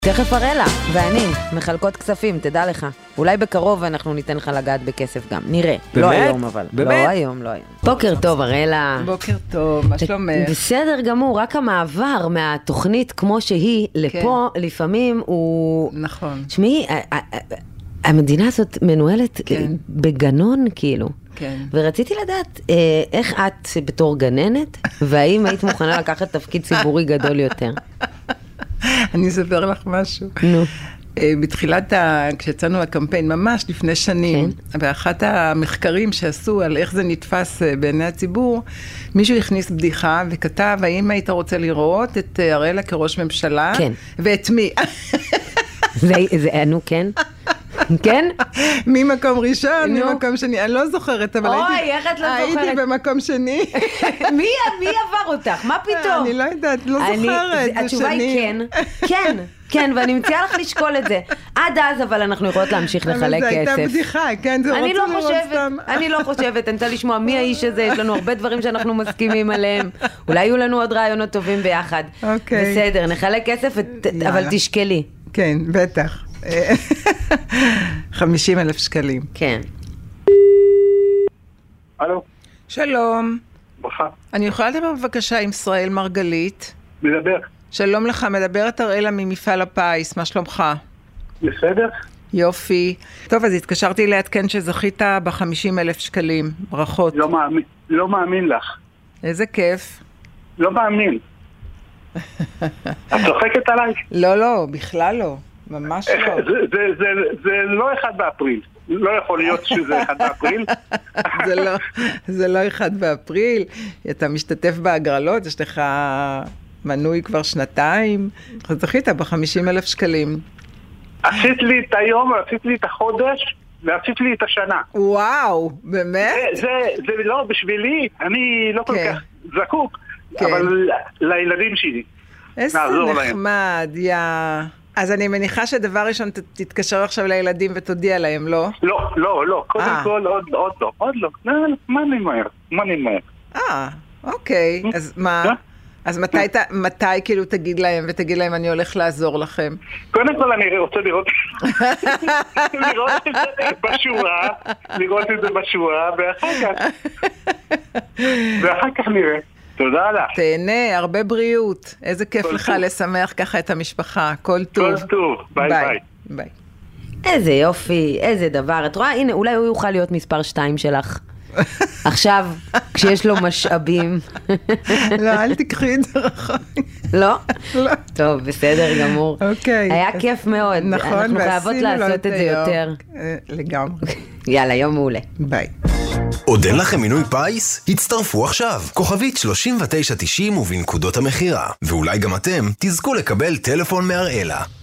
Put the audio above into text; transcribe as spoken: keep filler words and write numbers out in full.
תכף אראלה ואני מחלקות כספים, תדע לך. אולי בקרוב אנחנו ניתן לך לגעת בכסף גם, נראה. באמת? לא היום אבל. באמת? לא היום, לא היום. בוקר טוב אראלה. בוקר טוב, מה שלומך? בסדר גמור, רק המעבר מהתוכנית כמו שהיא לפה לפעמים הוא... נכון. שמי, המדינה הזאת מנוהלת בגנון כאילו. כן. ורציתי לדעת אה, איך את בתור גננת, והאם היית מוכנה לקחת תפקיד ציבורי גדול יותר? אני אספר לך משהו. נו. בתחילת, ה... כשיצאנו לקמפיין, ממש לפני שנים, כן. באחת המחקרים שעשו על איך זה נתפס בעיני הציבור, מישהו הכניס בדיחה וכתב, האם היית רוצה לראות את אראלה כראש ממשלה? כן. ואת מי? זה, זה, נו, כן? כן? ממקום ראשון, ממקום שני, אני לא זוכרת, אבל אוי, הייתי, איך את לא הייתי זוכרת? במקום שני. מי, מי עבר אותך? מה פתאום? אני לא יודעת, לא זוכרת. אני, התשובה היא כן, כן, כן, ואני מציעה לך לשקול את זה. עד אז, אבל אנחנו יכולות להמשיך לחלק כסף. אבל זה הייתה בדיחה, כן, זה אני לא רוצה לראות סתם. אני לא חושבת, אני רוצה לשמוע מי האיש הזה, יש לנו הרבה דברים שאנחנו מסכימים עליהם. אולי יהיו לנו עוד רעיונות טובים ביחד. אוקיי. בסדר, נחלק כסף, אבל תשקלי. כן, בטח. חמישים אלף שקלים. כן. הלו. שלום. ברכה. אני יכולה לדבר בבקשה עם ישראל מרגלית? מדבר. שלום לך, מדברת אראלה ממפעל הפיס, מה שלומך? בסדר? יופי. טוב, אז התקשרתי לעדכן שזכית ב-חמישים אלף שקלים. ברכות. לא מאמין, לא מאמין לך. איזה כיף. לא מאמין. את צוחקת עליי? לא, לא, בכלל לא. ממש לא. זה, זה, זה, זה לא אחד באפריל. לא יכול להיות שזה אחד באפריל. זה לא, זה לא אחד באפריל. אתה משתתף בהגרלות, יש לך מנוי כבר שנתיים. אז זכית ב-חמישים אלף שקלים. עשית לי את היום, עשית לי את החודש, ועשית לי את השנה. וואו, באמת? זה, זה, זה לא בשבילי, אני לא כל כן. כך זקוק, כן. אבל לילדים שלי. איזה נעזור נחמד, יא... אז אני מניחה שדבר ראשון ת, תתקשר עכשיו לילדים ותודיע להם, לא? לא, לא, לא. קודם אה. כל, עוד, עוד לא, עוד לא. לא, לא, מה אני מהר? מה אני מהר? אה, אוקיי. אז מה? אה? אז מתי, ת, מתי כאילו תגיד להם ותגיד להם אני הולך לעזור לכם? קודם כל אני רוצה לראות לראות את זה בשורה, לראות את זה בשורה, ואחר כך ואחר כך נראה. תודה לך. תהנה, הרבה בריאות. איזה כיף לך טוב. לשמח ככה את המשפחה. כל טוב. כל טוב. ביי ביי. ביי. איזה יופי, איזה דבר. את רואה, הנה, אולי הוא יוכל להיות מספר שתיים שלך. עכשיו, כשיש לו משאבים. לא, אל תקחי את זה רחוק. לא? לא. טוב, בסדר גמור. אוקיי. היה כיף מאוד. נכון, אנחנו חייבות לעשות את זה יותר. לגמרי. יאללה, יום מעולה. ביי. עוד אין לכם מינוי פייס? הצטרפו עכשיו. כוכבית שלושים ותשע תשעים ובנקודות המחירה. ואולי גם אתם תזכו לקבל טלפון מאראלה.